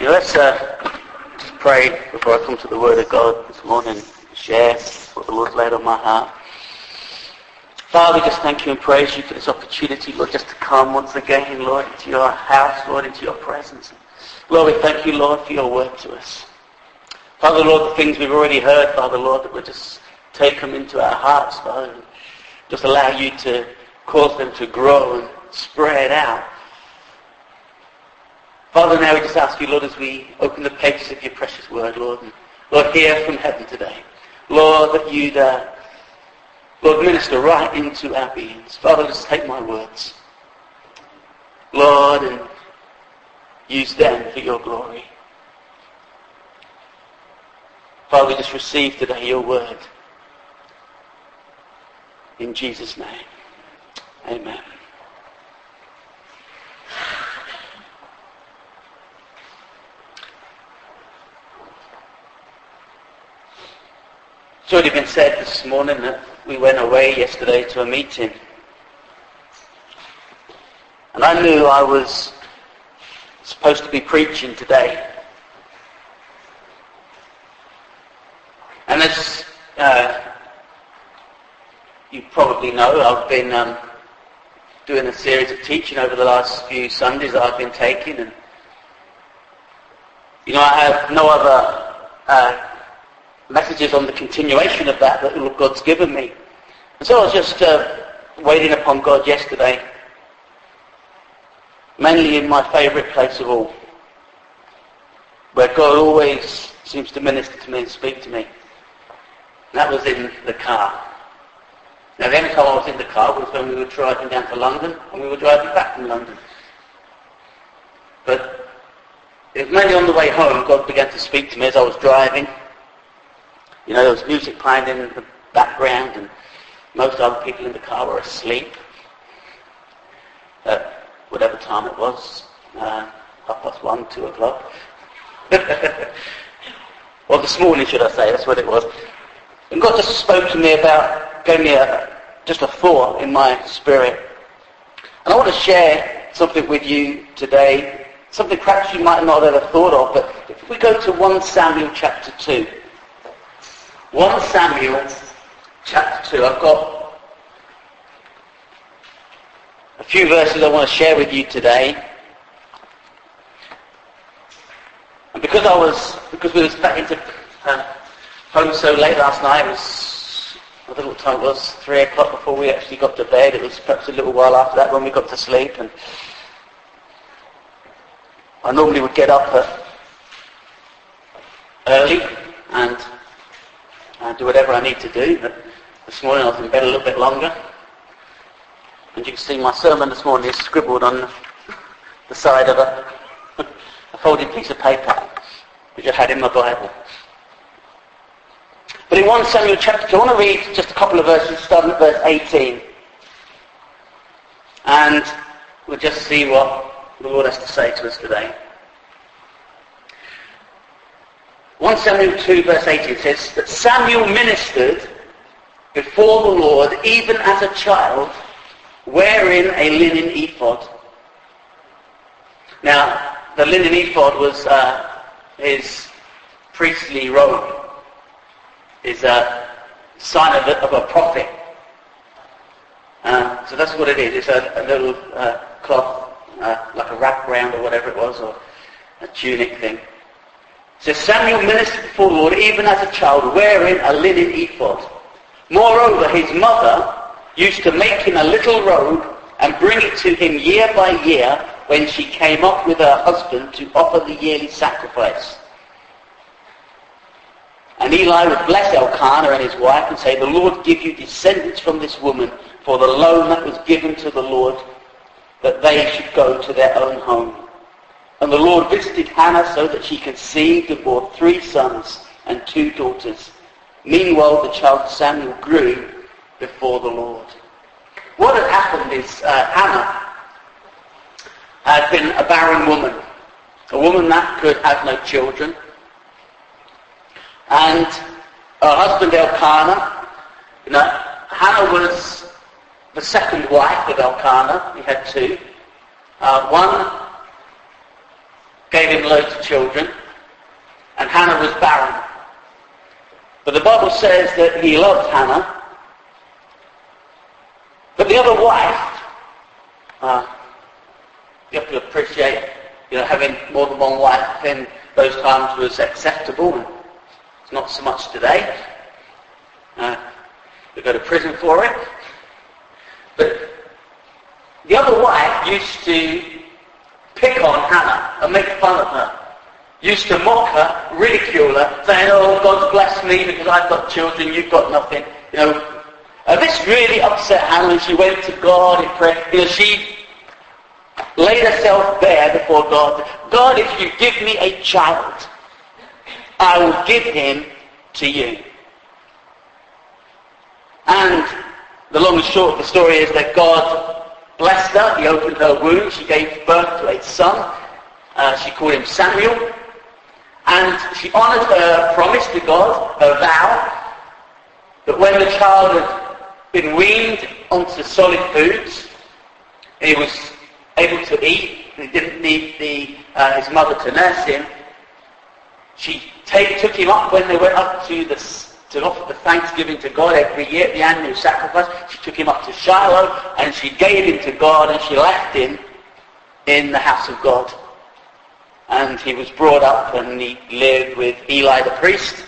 Let's just pray before I come to the Word of God this morning and share what the Lord's laid on my heart. Father, we just thank you and praise you for this opportunity, Lord, just to come once again, Lord, into your house, Lord, into your presence. Lord, we thank you, Lord, for your word to us. Father, Lord, the things we've already heard, Father, Lord, that we'll just take them into our hearts, Father, and just allow you to cause them to grow and spread out. Father, now we just ask you, Lord, as we open the pages of your precious word, Lord, and Lord, hear from heaven today. Lord, that you'd, Lord, minister right into our beings. Father, just take my words, Lord, and use them for your glory. Father, we just receive today your word. In Jesus' name, amen. It's already been said this morning that we went away yesterday to a meeting. And I knew I was supposed to be preaching today. And as you probably know, I've been doing a series of teaching over the last few Sundays that I've been taking. And, you know, I have no other messages on the continuation of that God's given me. And so I was just waiting upon God yesterday, mainly in my favourite place of all, where God always seems to minister to me and speak to me. And that was in the car. Now the only time I was in the car was when we were driving down to London and we were driving back from London. But it was mainly on the way home God began to speak to me as I was driving. You know, there was music playing in the background and most other people in the car were asleep at whatever time it was, 1:30, 2 o'clock. Well, this morning, should I say, that's what it was. And God just spoke to me gave me just a thought in my spirit. And I want to share something with you today, something perhaps you might not have ever thought of, but if we go to 1 Samuel chapter 2. 1 Samuel chapter 2. I've got a few verses I want to share with you today. And because we were back into home so late last night, I don't know what time it was, 3 o'clock before we actually got to bed. It was perhaps a little while after that when we got to sleep. And I normally would get up early and do whatever I need to do, but this morning I was in bed a little bit longer. And you can see my sermon this morning is scribbled on the side of a folded piece of paper, which I had in my Bible. But in 1 Samuel chapter 2, I want to read just a couple of verses, starting at verse 18. And we'll just see what the Lord has to say to us today. 1 Samuel 2 verse 18 says that Samuel ministered before the Lord even as a child, wearing a linen ephod. Now, the linen ephod was his priestly robe, his sign of a prophet. So that's what it is. It's a little cloth, like a wrap round or whatever it was, or a tunic thing. So Samuel ministered before the Lord even as a child, wearing a linen ephod. Moreover, his mother used to make him a little robe and bring it to him year by year when she came up with her husband to offer the yearly sacrifice. And Eli would bless Elkanah and his wife and say, "The Lord give you descendants from this woman for the loan that was given to the Lord, that they should go to their own home." And the Lord visited Hannah so that she conceived and bore 3 sons and 2 daughters. Meanwhile, the child Samuel grew before the Lord. What had happened is Hannah had been a barren woman, a woman that could have no children. And her husband Elkanah, Hannah was the second wife of Elkanah. He had 2. One gave him loads of children, and Hannah was barren. But the Bible says that he loved Hannah. But the other wife, you have to appreciate, having more than one wife in those times was acceptable, and it's not so much today. You go to prison for it. But the other wife used to pick on Hannah and make fun of her. Used to mock her, ridicule her, saying, "Oh, God's blessed me because I've got children, you've got nothing." This really upset Hannah, and she went to God in prayer. She laid herself bare before God. "God, if you give me a child, I will give him to you." And the long and short of the story is that God blessed her. He opened her womb. She gave birth to a son. She called him Samuel. And she honoured her promise to God, her vow, that when the child had been weaned onto solid foods, he was able to eat, and he didn't need his mother to nurse him, she took him up when they went up to offer the thanksgiving to God every year at the annual sacrifice. She took him up to Shiloh, and she gave him to God, and she left him in the house of God. And he was brought up, and he lived with Eli the priest.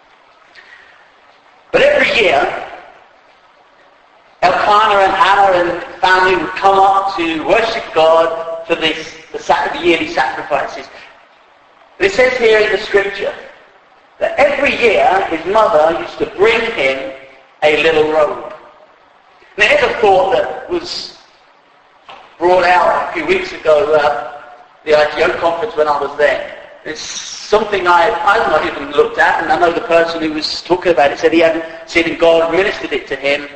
But every year, Elkanah and Hannah and family would come up to worship God for the yearly sacrifices. But it says here in the scripture that every year his mother used to bring him a little robe. Now here's a thought that was brought out a few weeks ago at the ITO conference when I was there. It's something I've not even looked at, and I know the person who was talking about it said he hadn't seen it. God ministered it to him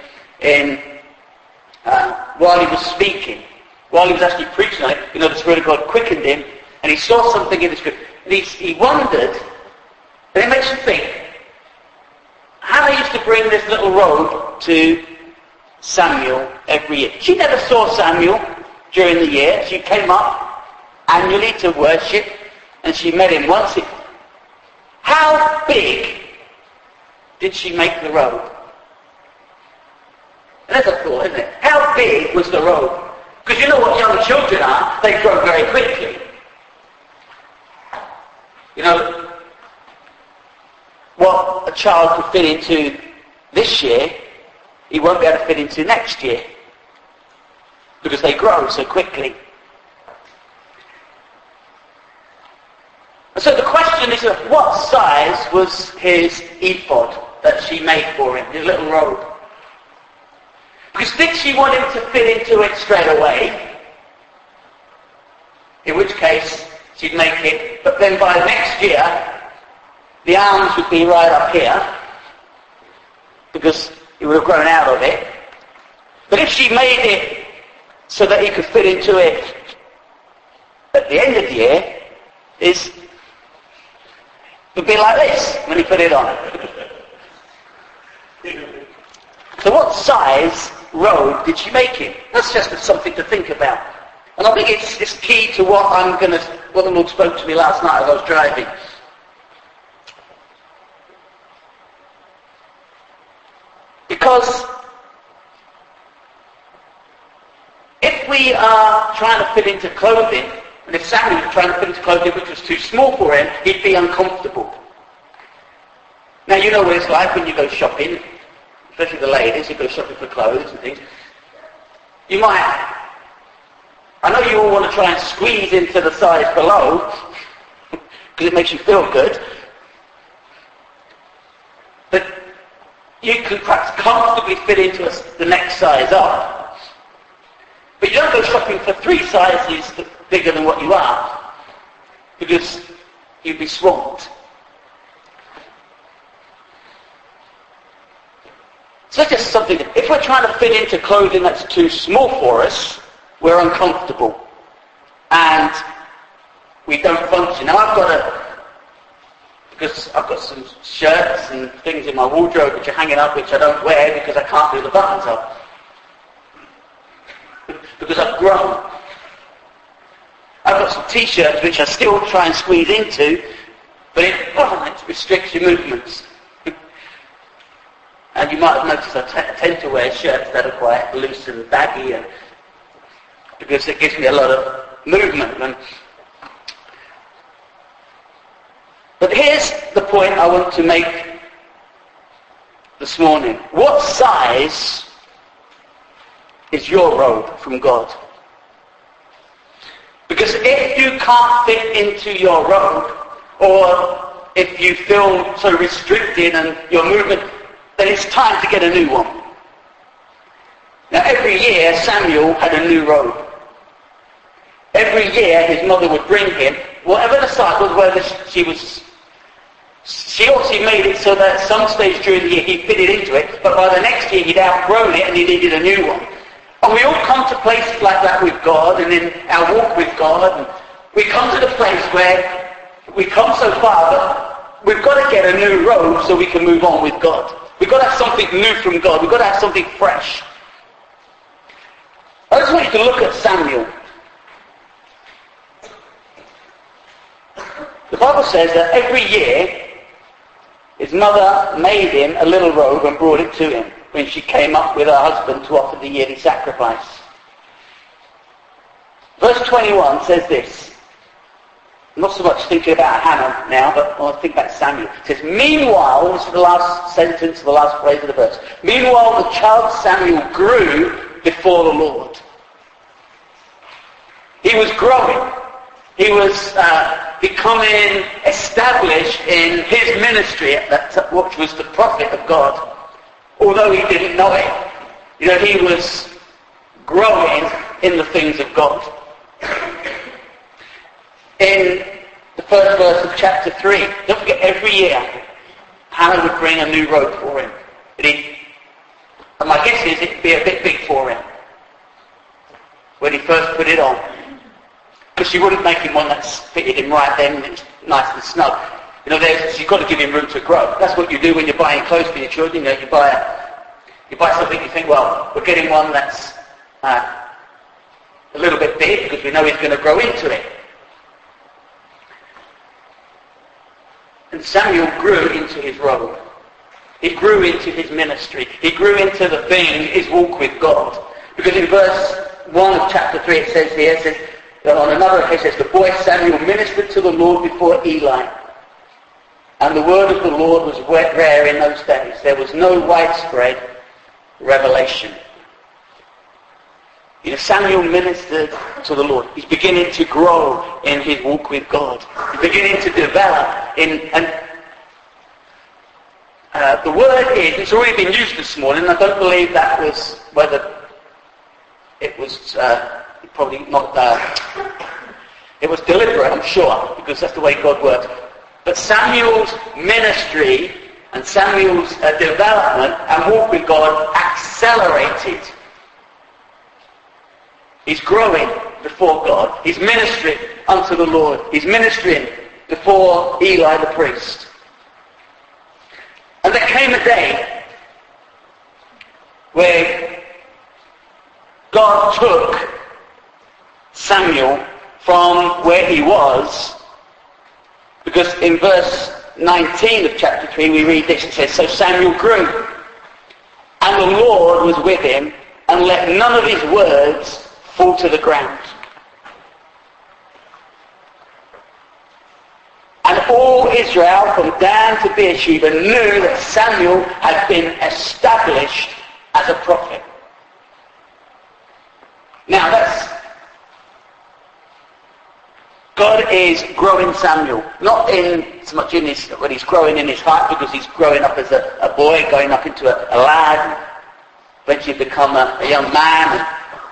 while he was speaking, while he was actually preaching on it. The Spirit of God quickened him, and he saw something in the script. And he wondered, and it makes you think, Hannah used to bring this little robe to Samuel every year. She never saw Samuel during the year. She came up annually to worship, and she met him once. How big did she make the robe? And that's a thought, isn't it? How big was the robe? Because you know what young children are, they grow very quickly. What a child could fit into this year, he won't be able to fit into next year. Because they grow so quickly. And so the question is, what size was his ephod that she made for him, his little robe? Because did she want him to fit into it straight away? In which case, she'd make it, but then by next year, the arms would be right up here, because he would have grown out of it. But if she made it so that he could fit into it at the end of the year, it would be like this when he put it on. So what size robe did she make him? That's just something to think about. And I think it's key to what the Lord spoke to me last night as I was driving. Because if we are trying to fit into clothing, and if Samuel was trying to fit into clothing which was too small for him, he'd be uncomfortable. Now you know what it's like when you go shopping, especially the ladies who go shopping for clothes and things. I know you all want to try and squeeze into the size below, because it makes you feel good. But you can perhaps comfortably fit into the next size up. But you don't go shopping for 3 sizes bigger than what you are, because you'd be swamped. So that's just something, if we're trying to fit into clothing that's too small for us, we're uncomfortable. And we don't function. Now because I've got some shirts and things in my wardrobe which are hanging up which I don't wear because I can't do the buttons up. Because I've grown. I've got some t-shirts which I still try and squeeze into, but it restricts your movements. And you might have noticed I tend to wear shirts that are quite loose and baggy, because it gives me a lot of movement. But here's the point I want to make this morning. What size is your robe from God? Because if you can't fit into your robe, or if you feel so restricted and your movement, then it's time to get a new one. Now every year Samuel had a new robe. Every year his mother would bring him, whatever the size was, whether she obviously made it so that at some stage during the year he fitted into it, but by the next year he'd outgrown it and he needed a new one. And we all come to places like that with God, and in our walk with God, and we come to the place where we come so far that we've got to get a new robe so we can move on with God. We've got to have something new from God. We've got to have something fresh. I just want you to look at Samuel. The Bible says that every year his mother made him a little robe and brought it to him when she came up with her husband to offer the yearly sacrifice. Verse 21 says this. I'm not so much thinking about Hannah now, but I think about Samuel. It says, meanwhile, this is the last sentence, the last phrase of the verse. Meanwhile, the child Samuel grew before the Lord. He was growing. He was becoming established in his ministry, which was the prophet of God. Although he didn't know it. He was growing in the things of God. In the first verse of chapter 3, don't forget, every year Hannah would bring a new robe for him. And my guess is it'd be a bit big for him when he first put it on. Because she wouldn't make him one that fitted him right then and it's nice and snug. You've got to give him room to grow. That's what you do when you're buying clothes for your children. You buy something, you think, well, we're getting one that's a little bit big because we know he's going to grow into it. And Samuel grew into his robe. He grew into his ministry. He grew into the thing, his walk with God. Because in verse 1 of chapter 3 it says that on another occasion it says, the boy Samuel ministered to the Lord before Eli. And the word of the Lord was rare in those days. There was no widespread revelation. Samuel ministered to the Lord. He's beginning to grow in his walk with God. He's beginning to develop the word is, it's already been used this morning, and I don't believe that was whether it was probably not, it was deliberate, I'm sure, because that's the way God works. But Samuel's ministry and Samuel's development and walk with God accelerated. He's growing before God. He's ministering unto the Lord. He's ministering before Eli the priest. And there came a day where God took Samuel from where he was, because in verse 19 of chapter 3 we read this. It says, so Samuel grew, and the Lord was with him, and let none of his words fall to the ground. And all Israel from Dan to Beersheba knew that Samuel had been established as a prophet. Now God is growing Samuel, not in so much in when he's growing in his height, because he's growing up as a boy, going up into a lad, and eventually become a young man.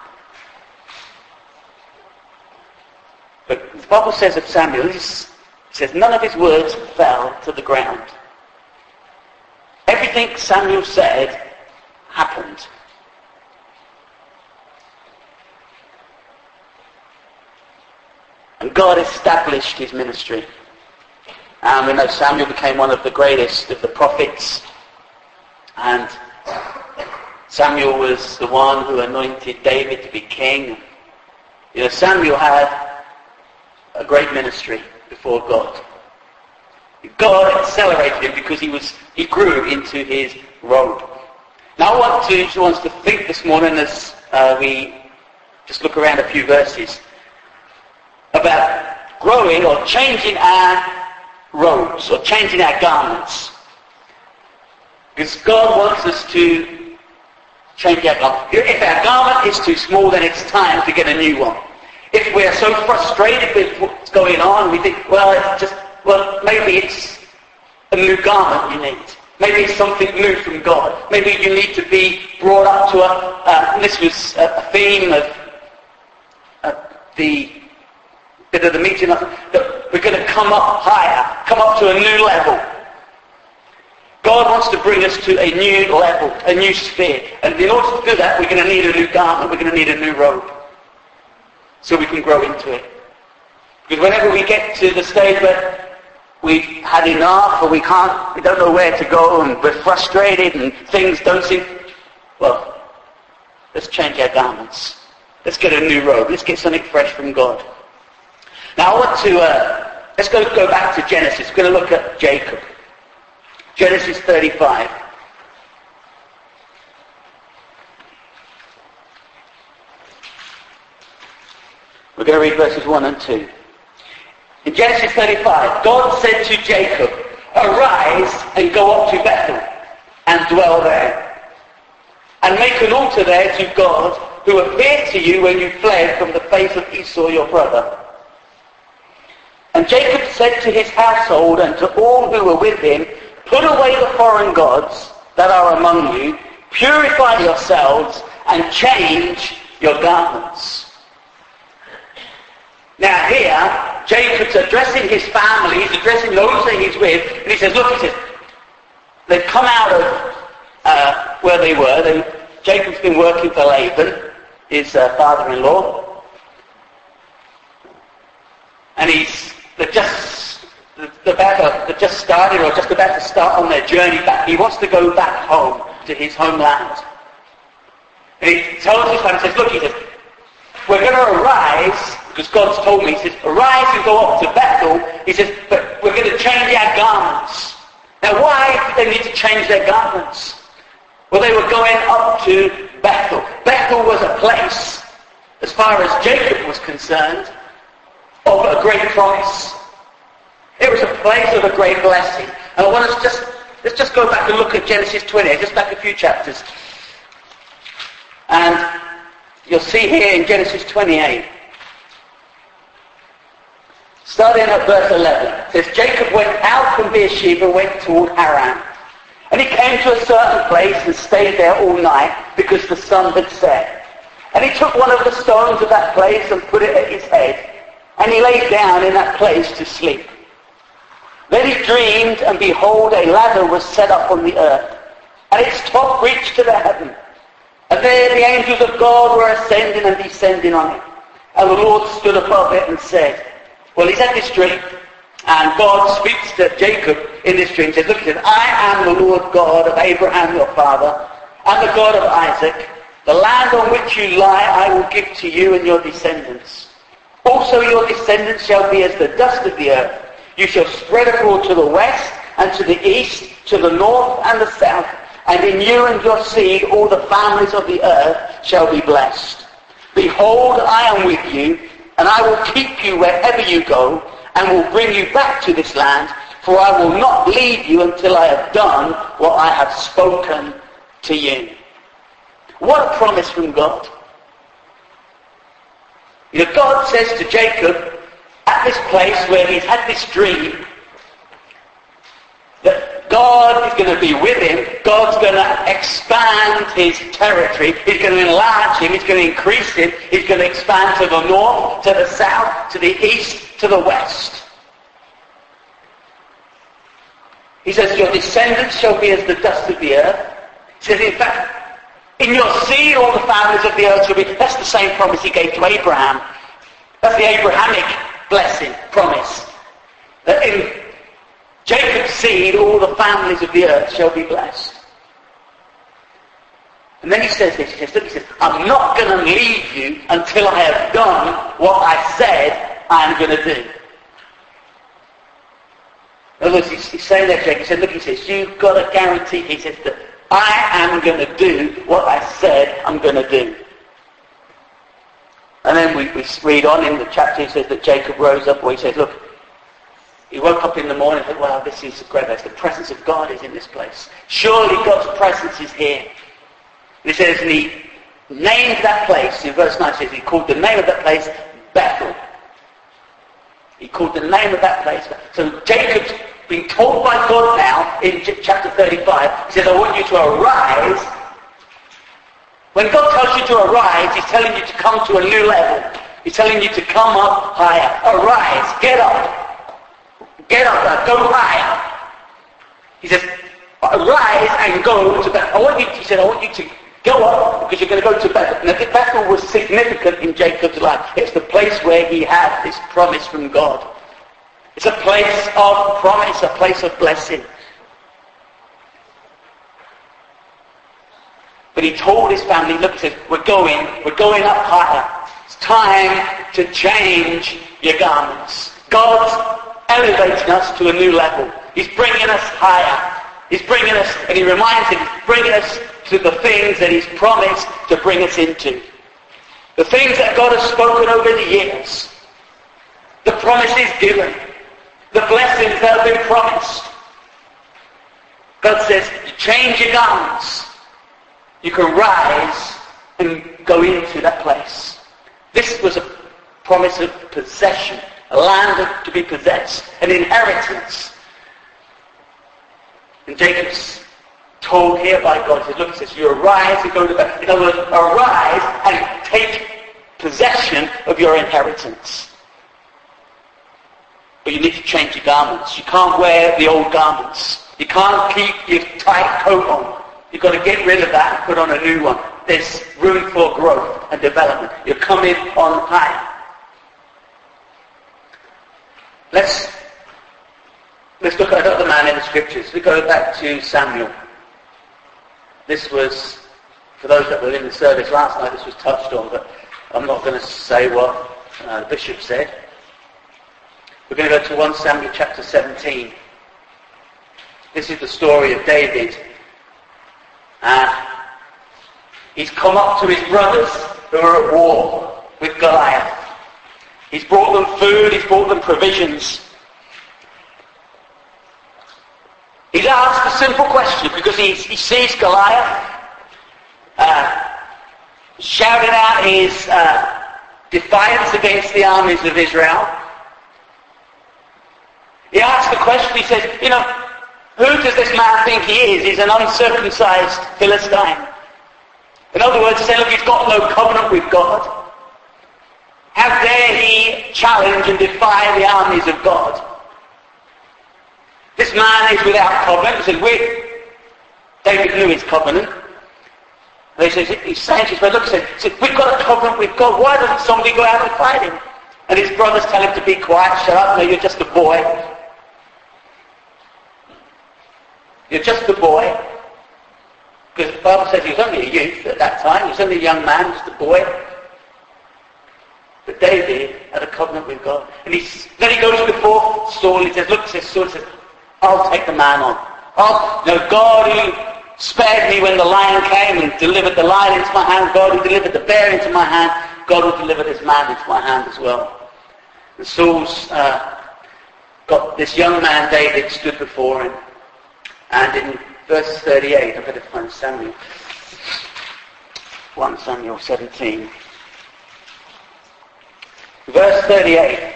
But the Bible says of Samuel, it says none of his words fell to the ground. Everything Samuel said happened. And God established his ministry. And we know Samuel became one of the greatest of the prophets. And Samuel was the one who anointed David to be king. Samuel had a great ministry before God. God accelerated him because he grew into his robe. Now I want us to think this morning as we just look around a few verses about growing or changing our robes or changing our garments. Because God wants us to change our garment. If our garment is too small, then it's time to get a new one. If we're so frustrated with what's going on, we think, maybe it's a new garment you need. Maybe it's something new from God. Maybe you need to be brought up to this was a theme of the bit of the meeting, that we're going to come up higher, come up to a new level. God wants to bring us to a new level, a new sphere. And in order to do that, we're going to need a new garment, we're going to need a new robe. So we can grow into it. Because whenever we get to the stage where we've had enough, or we don't know where to go, and we're frustrated, and things don't seem, well, let's change our garments. Let's get a new robe. Let's get something fresh from God. Now I want to, let's go back to Genesis. We're going to look at Jacob. Genesis 35. We're going to read verses 1 and 2. In Genesis 35, God said to Jacob, "Arise and go up to Bethel and dwell there, and make an altar there to God who appeared to you when you fled from the face of Esau your brother." And Jacob said to his household and to all who were with him, "Put away the foreign gods that are among you, purify yourselves, and change your garments." Now here, Jacob's addressing his family, he's addressing those that he's with, and he says, they've come out of where they were. Jacob's been working for Laban, his father-in-law, and they've just started or just about to start on their journey back. He wants to go back home to his homeland. And he tells his family, he says, "We're going to arise," because God's told me, he says, "Arise and go up to Bethel." He says, "But we're going to change our garments." Now why did they need to change their garments? Well, they were going up to Bethel. Bethel was a place, as far as Jacob was concerned, of a great promise. It was a place of a great blessing. And I want us let's just go back and look at Genesis 20, just back a few chapters. And you'll see here in Genesis 28, starting at verse 11, it says, "Jacob went out from Beersheba and went toward Haran. And he came to a certain place and stayed there all night because the sun had set. And he took one of the stones of that place and put it at his head. And he lay down in that place to sleep. Then he dreamed, and behold, a ladder was set up on the earth, and its top reached to the heaven. And there the angels of God were ascending and descending on it. And the Lord stood above it and said," well, he's had this dream, and God speaks to Jacob in this dream. He says, "Look, he says, I am the Lord God of Abraham your father, and the God of Isaac. The land on which you lie I will give to you and your descendants. Also your descendants shall be as the dust of the earth. You shall spread abroad to the west and to the east, to the north and the south. And in you and your seed all the families of the earth shall be blessed. Behold, I am with you, and I will keep you wherever you go, and will bring you back to this land, for I will not leave you until I have done what I have spoken to you." What a promise from God. You know, God says to Jacob, at this place where he's had this dream, that God is going to be with him. God's going to expand his territory. He's going to enlarge him. He's going to increase him. He's going to expand to the north, to the south, to the east, to the west. He says, "Your descendants shall be as the dust of the earth." He says, in fact, in your seed all the families of the earth shall be. That's the same promise he gave to Abraham. That's the Abrahamic blessing, promise. That in Jacob's seed, all the families of the earth shall be blessed. And then he says this, he says, "I'm not going to leave you until I have done what I said I'm going to do. In other words, he's saying there, Jacob, he said, look, he says, you've got a guarantee, he says, that I am going to do what I said I'm going to do. And then we read on in the chapter, he says that Jacob rose up, or he says, look, he woke up in the morning and said, wow, this is a great place. The presence of God is in this place. Surely God's presence is here. And he says, and he named that place, in verse 9 it says, he called the name of that place Bethel. He called the name of that place. So Jacob's been told by God now, in chapter 35, he says, I want you to arise. When God tells you to arise, he's telling you to come to a new level. He's telling you to come up higher. Arise, get up. Get up, go higher. He says, arise and go to Bethel. He said, I want you to go up because you're going to go to Bethel. Now, Bethel was significant in Jacob's life. It's the place where he had this promise from God. It's a place of promise, a place of blessing. But he told his family, look, he said, we're going up higher. It's time to change your garments. God's elevating us to a new level. He's bringing us higher. He's bringing us, and he reminds him, he's bringing us to the things that he's promised to bring us into. The things that God has spoken over the years. The promises given. The blessings that have been promised. God says, you change your garments. You can rise and go into that place. This was a promise of possession. A land to be possessed, an inheritance. And Jacob's told here by God, he says, look, he says, you arise and go to bed. In other words, arise and take possession of your inheritance. But you need to change your garments. You can't wear the old garments. You can't keep your tight coat on. You've got to get rid of that and put on a new one. There's room for growth and development. You're coming on high. Let's look at another man in the scriptures. We go back to Samuel. This was, for those that were in the service last night, this was touched on, but I'm not going to say what the bishop said. We're going to go to 1 Samuel chapter 17. This is the story of David. He's come up to his brothers who are at war with Goliath. He's brought them food, he's brought them provisions. He's asked a simple question because he sees Goliath shouting out his defiance against the armies of Israel. He asks the question, he says, who does this man think he is? He's an uncircumcised Philistine. In other words, say, look, he's got no covenant with God. How dare he challenge and defy the armies of God? This man is without covenant. He said, David knew his covenant. And he's saying to his brother, look, he said, we've got a covenant with God. Why doesn't somebody go out and fight him? And his brothers tell him to be quiet, shut up, no, you're just a boy. You're just a boy. Because the Bible says he was only a youth at that time. He was only a young man, just a boy. But David had a covenant with God. And then he goes before Saul. He says, look, Saul says, I'll take the man on. God who spared me when the lion came and delivered the lion into my hand, God who delivered the bear into my hand, God will deliver this man into my hand as well. And Saul's got this young man, David, stood before him. And in verse 38, I've got to find Samuel. 1 Samuel 17. Verse 38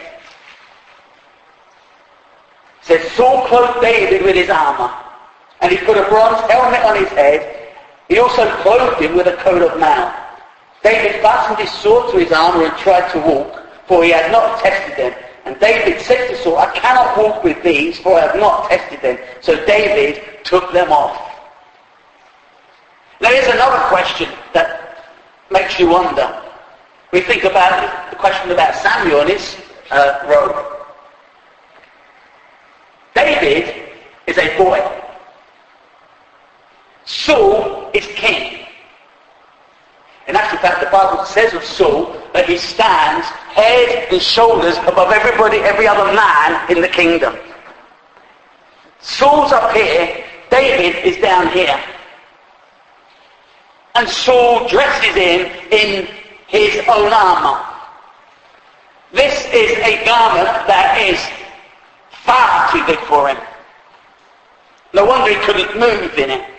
says, Saul clothed David with his armor, and he put a bronze helmet on his head. He also clothed him with a coat of mail. David fastened his sword to his armor and tried to walk, for he had not tested them. And David said to Saul, I cannot walk with these, for I have not tested them. So David took them off. Now here's another question that makes you wonder. We think about the question about Samuel and his robe. David is a boy. Saul is king. In actual fact, the Bible says of Saul that he stands head and shoulders above everybody, every other man in the kingdom. Saul's up here, David is down here. And Saul dresses him in his own armor. This is a garment that is far too big for him. No wonder he couldn't move in it.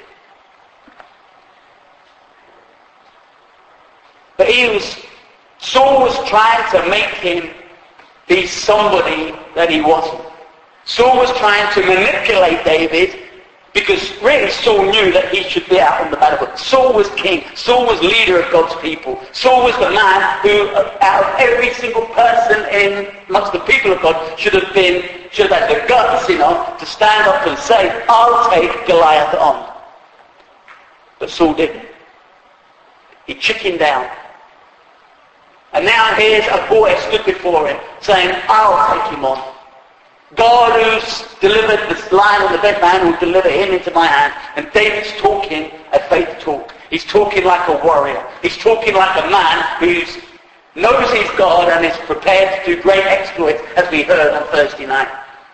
But Saul was trying to make him be somebody that he wasn't. Saul was trying to manipulate David because really Saul knew that he should be out on the battlefield. Saul was king. Saul was leader of God's people. Saul was the man who, out of every single person amongst the people of God, should have had the guts enough to stand up and say, I'll take Goliath on. But Saul didn't. He chickened down. And now here's a boy stood before him saying, I'll take him on. God who's delivered this lion and the dead man will deliver him into my hand. And David's talking a faith talk. He's talking like a warrior. He's talking like a man who knows his God and is prepared to do great exploits, as we heard on Thursday night.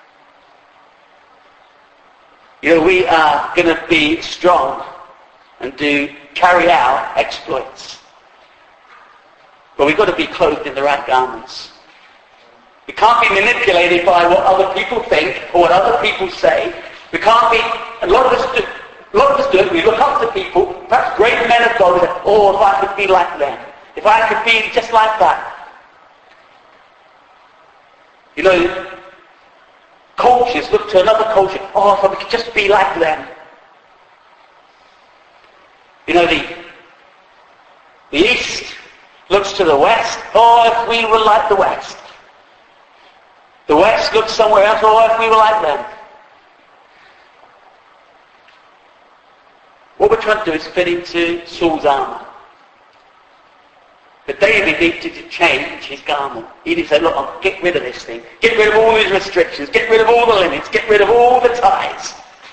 You know, we are going to be strong and carry out exploits. But we've got to be clothed in the right garments. We can't be manipulated by what other people think or what other people say. We can't be, a lot of us do it, we look up to people, perhaps great men of God, and say, oh, if I could be like them. If I could be just like that. You know, cultures look to another culture, oh, if I could just be like them. You know, the East looks to the West, oh, if we were like the West. The West looks somewhere else, oh, if we were like them. What we're trying to do is fit into Saul's armour. But David needed to change his garment. He needed to say, look, I'll get rid of this thing. Get rid of all these restrictions. Get rid of all the limits. Get rid of all the ties.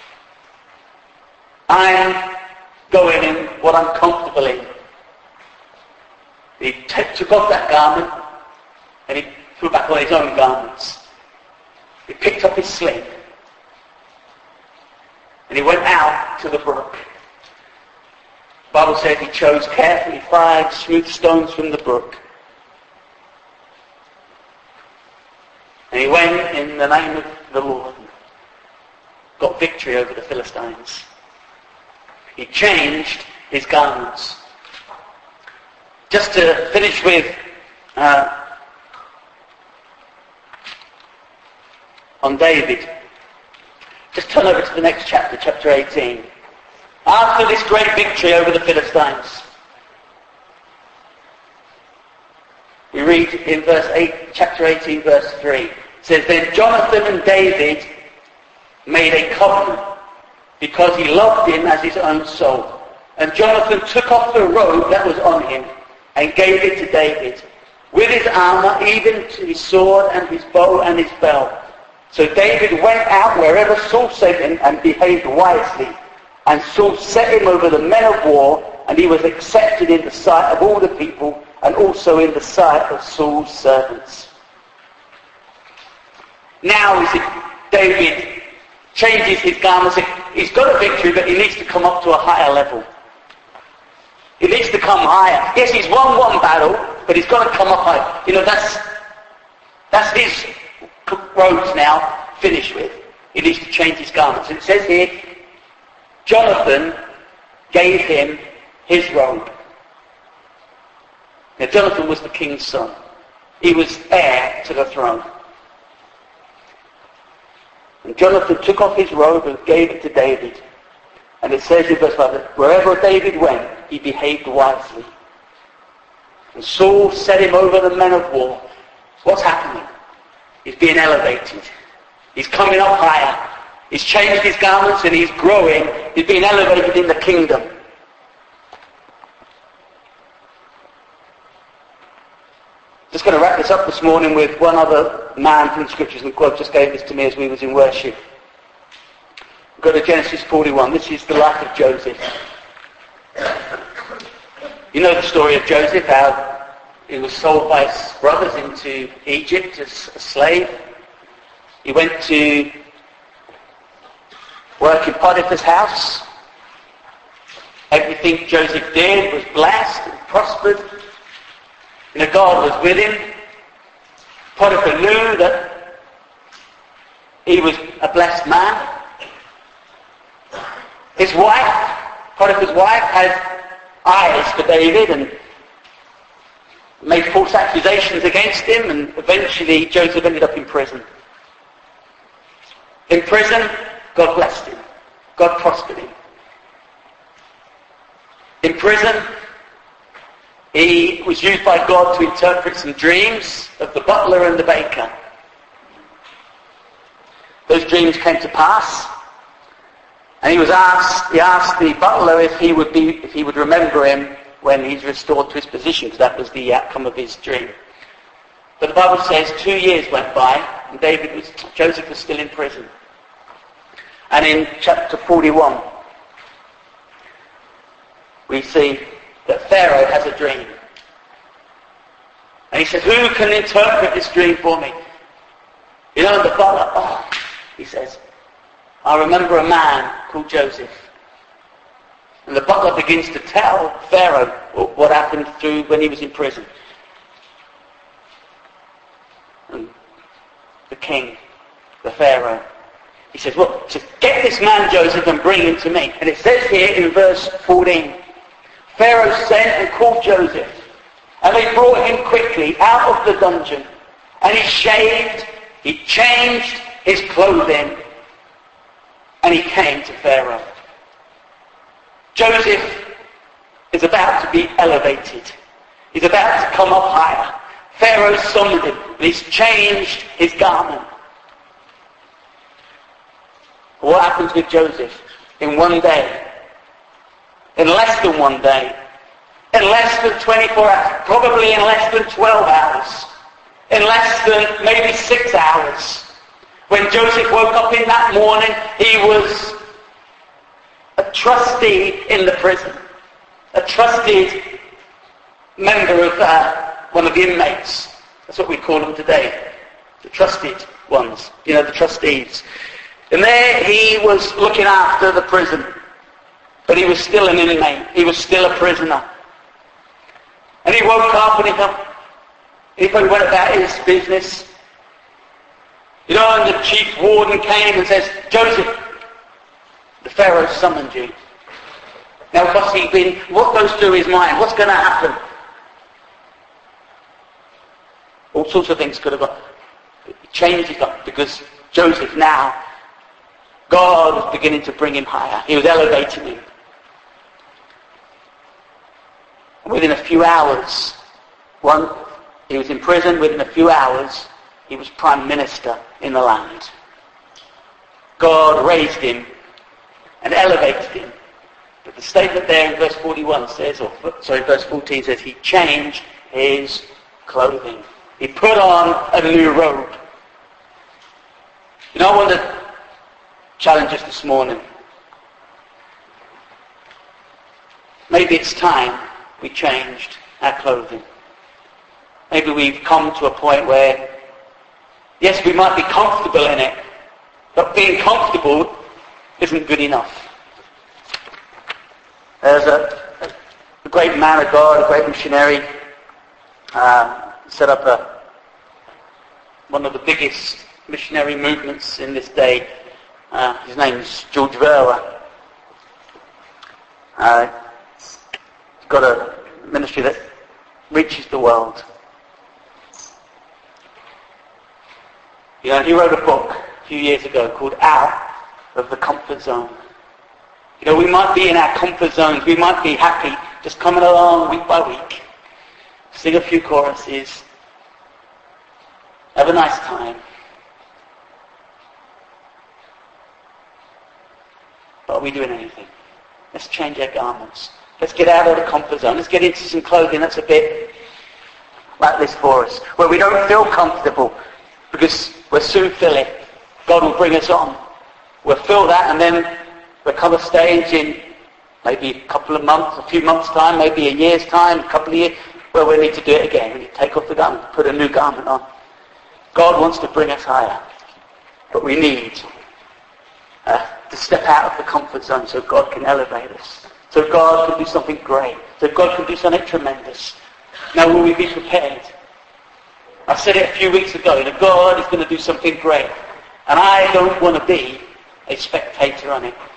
I'm going in what I'm comfortable in. He took off that garment and he threw back on his own garments. He picked up his sling and he went out to the brook. The Bible says he chose carefully 5 smooth stones from the brook. And he went in the name of the Lord, got victory over the Philistines. He changed his garments. Just to finish with on David, just turn over to the next chapter, chapter 18. After this great victory over the Philistines, we read in chapter 18, verse 3, it says, Then Jonathan and David made a covenant because he loved him as his own soul. And Jonathan took off the robe that was on him and gave it to David, with his armour, even to his sword and his bow and his belt. So David went out wherever Saul sent him and behaved wisely. And Saul set him over the men of war, and he was accepted in the sight of all the people, and also in the sight of Saul's servants. Now we see David changes his garments. He's got a victory, but he needs to come up to a higher level. He needs to come higher. Yes, he's won one battle, but he's got to come up higher. You know, that's his robes now finished with. He needs to change his garments. It says here, Jonathan gave him his robe. Now, Jonathan was the king's son. He was heir to the throne. And Jonathan took off his robe and gave it to David. And it says in verse 5 that wherever David went, he behaved wisely. And Saul set him over the men of war. What's happening? He's being elevated. He's coming up higher. He's changed his garments and he's growing. He's being elevated in the kingdom. Just going to wrap this up this morning with one other man from the Scriptures, and God just gave this to me as we was in worship. Go to Genesis 41. This is the life of Joseph. You know the story of Joseph, how He was sold by his brothers into Egypt as a slave. He went to work in Potiphar's house. Everything Joseph did was blessed and prospered. God was with him. Potiphar knew that he was a blessed man. His wife, Potiphar's wife, had eyes for David and made false accusations against him, and eventually Joseph ended up in prison. In prison, God blessed him. God prospered him. In prison, he was used by God to interpret some dreams of the butler and the baker. Those dreams came to pass, and he asked the butler if he would remember him when he's restored to his position, because that was the outcome of his dream. But the Bible says 2 years went by, and Joseph was still in prison. And in chapter 41, we see that Pharaoh has a dream. And he says, who can interpret this dream for me? And the butler, he says, I remember a man called Joseph. And the butler begins to tell Pharaoh what happened when he was in prison. And the king, the Pharaoh, he says, just get this man Joseph and bring him to me. And it says here in verse 14, Pharaoh sent and called Joseph, and they brought him quickly out of the dungeon. And he shaved, he changed his clothing, and he came to Pharaoh. Joseph is about to be elevated. He's about to come up higher. Pharaoh summoned him, and he's changed his garment. What happens with Joseph? In one day, in less than one day, in less than 24 hours, probably in less than 12 hours, in less than maybe 6 hours, when Joseph woke up in that morning, he was a trustee in the prison, a trusted member of one of the inmates. That's what we call them today, the trusted ones, the trustees. And there he was looking after the prison, but he was still an inmate, he was still a prisoner. And he woke up and he went about his business. And the chief warden came and says, Joseph, the Pharaoh summoned you. Now what goes through his mind? What's going to happen? All sorts of things could have gone. It changed his life because Joseph now, God was beginning to bring him higher. He was elevating him. And within a few hours, he was in prison. Within a few hours, he was prime minister in the land. God raised him and elevated him. But the statement there in verse 41 says, verse 14 says, he changed his clothing. He put on a new robe. I want to challenge us this morning. Maybe it's time we changed our clothing. Maybe we've come to a point where, yes, we might be comfortable in it, but being comfortable isn't good enough. There's a great man of God, a great missionary, set up one of the biggest missionary movements in this day. His name is George Verwer. He's got a ministry that reaches the world. He wrote a book a few years ago called Out of the Comfort Zone. We might be in our comfort zones. We might be happy just coming along week by week, sing a few choruses, have a nice time. But are we doing anything? Let's change our garments. Let's get out of the comfort zone. Let's get into some clothing that's a bit like this for us, where we don't feel comfortable, because we'll soon fill it. God will bring us on. We'll fill that, and then we'll come a stage in maybe a couple of months, a few months' time, maybe a year's time, a couple of years, Well, we need to do it again. We need to take off the garment, put a new garment on. God wants to bring us higher. But we need to step out of the comfort zone so God can elevate us. So God can do something great. So God can do something tremendous. Now, will we be prepared? I said it a few weeks ago, that God is going to do something great. And I don't want to be a spectator on it.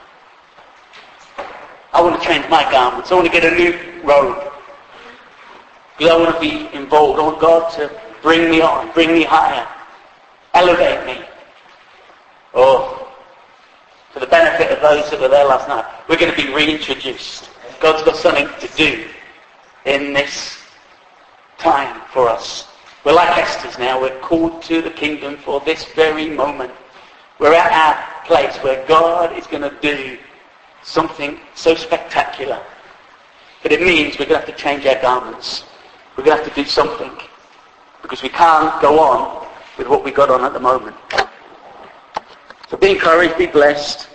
I want to change my garments. I want to get a new robe. Because I want to be involved. I want God to bring me on, bring me higher, elevate me. Oh, for the benefit of those that were there last night, we're going to be reintroduced. God's got something to do in this time for us. We're like Esther's now. We're called to the kingdom for this very moment. We're at our place where God is going to do something so spectacular. But it means we're going to have to change our garments. We're going to have to do something. Because we can't go on with what we've got on at the moment. So be encouraged, be blessed.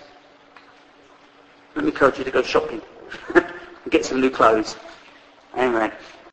Let me encourage you to go shopping and get some new clothes. Amen.